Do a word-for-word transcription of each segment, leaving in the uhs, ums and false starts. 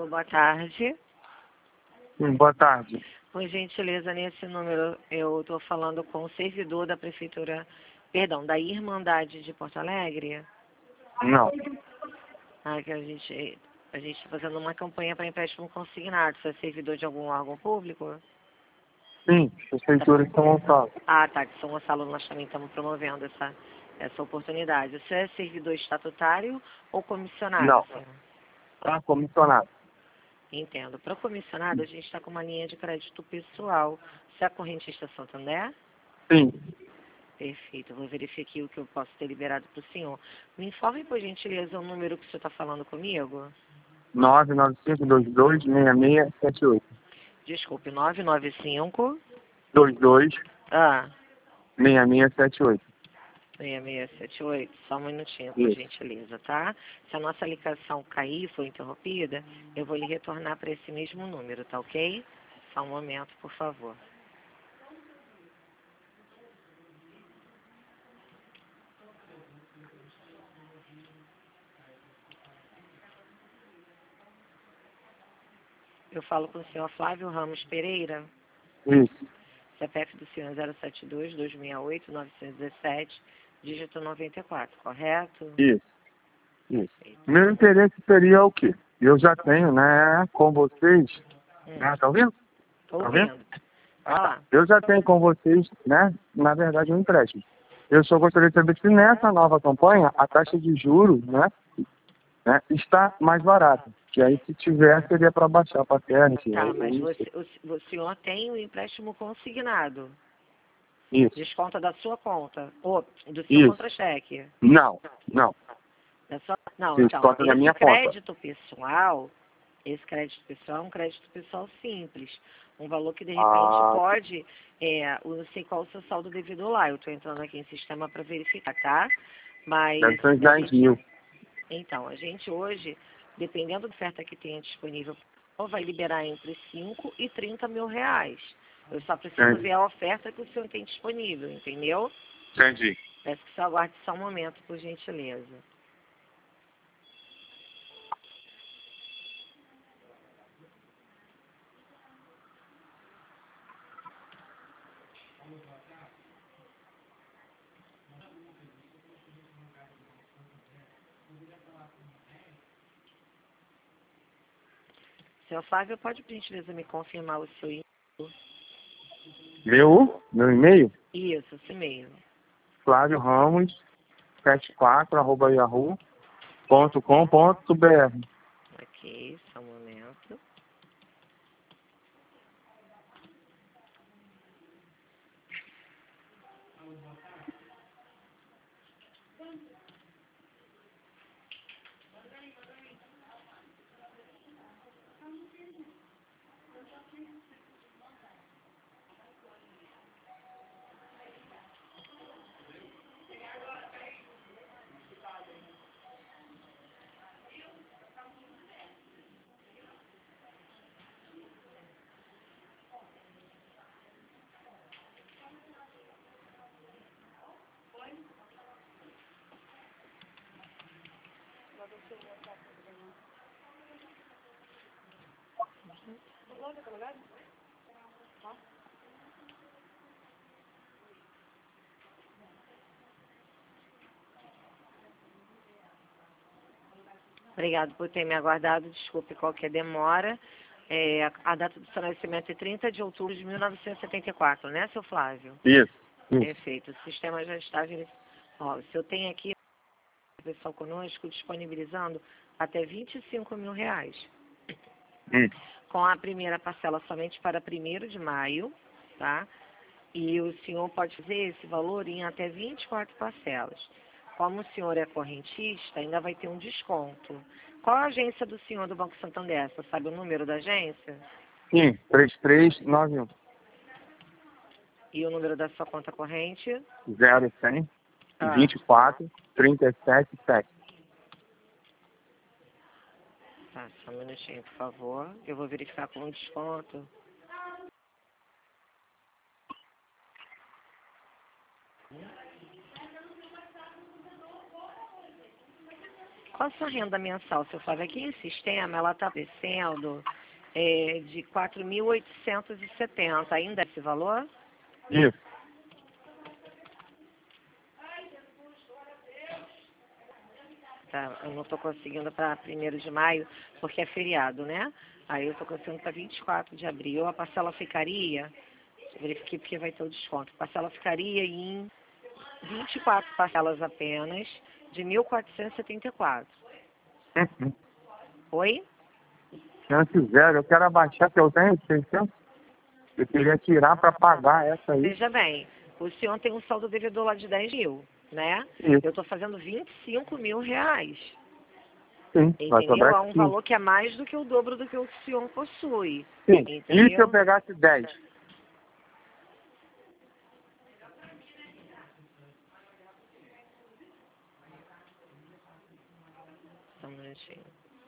boa tarde. Sim, boa tarde. Por gentileza, nesse número eu estou falando com o servidor da Prefeitura, perdão, da Irmandade de Porto Alegre. Não. Ah, que a gente a gente está fazendo uma campanha para empréstimo consignado. Você é servidor de algum órgão público? Sim, Prefeitura de São Gonçalo. Ah, tá. De São Gonçalo nós também estamos promovendo essa, essa oportunidade. Você é servidor estatutário ou comissionado? Não. Senhor? Tá, comissionado. Entendo. Para comissionado, a gente está com uma linha de crédito pessoal. Você é correntista Santander? Sim. Perfeito. Eu vou verificar aqui o que eu posso ter liberado para o senhor. Me informe, por gentileza, o número que o senhor está falando comigo. nove nove cinco dois dois seis seis sete oito. Desculpe, nove nove cinco dois dois ah, seis seis sete oito. seis seis sete oito. Só um minutinho, por Isso. gentileza, tá? Se a nossa ligação cair, for interrompida, eu vou lhe retornar para esse mesmo número, tá ok? Só um momento, por favor. Eu falo com o senhor Flávio Ramos Pereira. Isso. C P F do senhor zero sete dois, dois seis oito, nove um sete, dígito noventa e quatro, correto? Isso. Isso. Meu interesse seria o quê? Eu já tenho, né, com vocês, Hum, né, tá ouvindo? tô Tá ouvindo? ouvindo. Vai lá. Eu já tenho com vocês, né, na verdade, um empréstimo. Eu só gostaria de saber se nessa nova campanha a taxa de juros, né, né, está mais barata. Que aí, se tiver, seria para baixar para a terra. Enfim, Tá, eu- mas eu- você, o, o senhor tem o empréstimo consignado. Isso, Desconta da sua conta. Ou do seu isso. contra-cheque. Não, não. Da sua... Não, Isso, então, conta da esse minha conta. crédito pessoal, esse crédito pessoal é um crédito pessoal simples. Um valor que, de repente, Ah, pode... É, eu não sei qual o seu saldo devido lá. Eu estou entrando aqui em sistema para verificar, tá? Mas... deve ser uns a dez gente- mil. Então, a gente hoje, dependendo da oferta que tenha disponível, vai liberar entre cinco e trinta mil reais. Eu só preciso Entendi. ver a oferta que o senhor tem disponível, entendeu? Entendi. Peço que o senhor aguarde só um momento, por gentileza. Senhor Flávio, pode, por gentileza, me confirmar o seu e-mail? Meu, meu e-mail, Isso, esse e-mail. Flávio Ramos, setenta e quatro, arroba yahoo ponto com ponto br. Ok, só um momento. Obrigado por ter me aguardado. Desculpe qualquer demora. É, a, a data do seu nascimento é trinta de outubro de mil novecentos e setenta e quatro, né, seu Flávio? Isso, isso. Perfeito. O sistema já está verificando. Ó, o senhor tem aqui o pessoal conosco disponibilizando até vinte e cinco mil reais. Hum. Com a primeira parcela somente para primeiro de maio, tá? E o senhor pode fazer esse valor em até vinte e quatro parcelas. Como o senhor é correntista, ainda vai ter um desconto. Qual a agência do senhor do Banco Santander? Você sabe o número da agência? Sim, três três nove um E o número da sua conta corrente? zero cem Ah, vinte e quatro trinta e sete sete. tá, só um minutinho, por favor. Eu vou verificar com o desconto. com a sua renda mensal, se eu for aqui em sistema, ela está descendo é, de quatro mil oitocentos e setenta. Ainda é esse valor? Isso. Tá, eu não estou conseguindo para primeiro de maio, porque é feriado, né? Aí eu estou conseguindo para vinte e quatro de abril. A parcela ficaria, deixa eu verificar porque vai ter o desconto. A parcela ficaria em vinte e quatro parcelas apenas, de mil quatrocentos e setenta e quatro. Uhum. Oi? Chance zero. Eu quero abaixar que eu tenho seiscentos. Eu queria tirar para pagar essa aí. Veja bem, o senhor tem um saldo devedor lá de dez mil, né? Isso. Eu estou fazendo vinte e cinco mil reais. Sim, vai Entendeu? sobrar É um sim. valor que é mais do que o dobro do que o senhor possui. Sim. Entendeu? E se eu pegasse dez? Só um minutinho.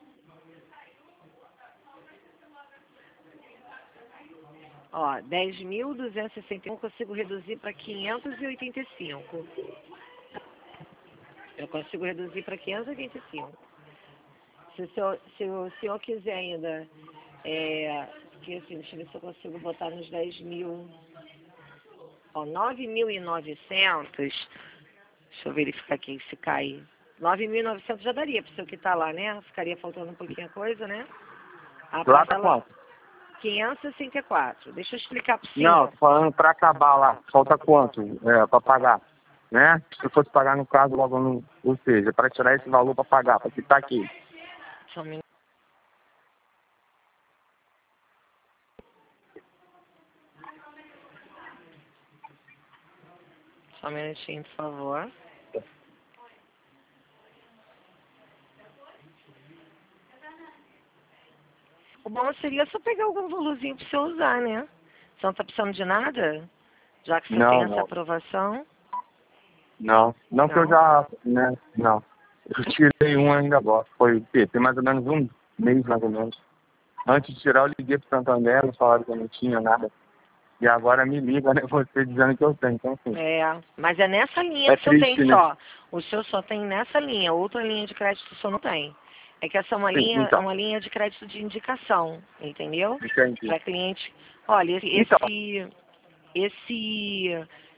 Ó, dez mil duzentos e sessenta e um eu consigo reduzir para quinhentos e oitenta e cinco. Eu consigo reduzir para quinhentos e oitenta e cinco. Se o senhor, se o senhor quiser ainda, é, que assim, deixa eu ver se eu consigo botar nos dez mil, ó, nove mil e novecentos, deixa eu verificar aqui se cai. nove mil e novecentos já daria para o senhor que está lá, né? Ficaria faltando um pouquinho a coisa, né? A Lá tá parcela quanto? quinhentos e sessenta e quatro. Deixa eu explicar para o senhor. Não, falando para acabar lá. Falta quanto é, para pagar? Né? Se eu fosse pagar no caso logo no... Ou seja, para tirar esse valor para pagar, para quitar aqui. Só um minuto. Só um minutinho, por favor. O bom seria só pegar algum valorzinho para você usar, né? Você não está precisando de nada? Já que você Não, tem essa não. aprovação. Não, não que eu Não? já, né, não. Eu tirei um ainda agora. Foi o quê? Tem mais ou menos um mês, mais ou menos. Antes de tirar, eu liguei pro Santander, eles falaram que eu não tinha nada. E agora me liga, né, você dizendo que eu tenho. Então, assim, É, mas é nessa linha é que o senhor triste, tem né? só. O senhor só tem nessa linha. Outra linha de crédito o senhor não tem. É que essa é uma Sim, linha, é então, uma linha de crédito de indicação, entendeu? entendi. Para cliente. Olha, Então, esse, esse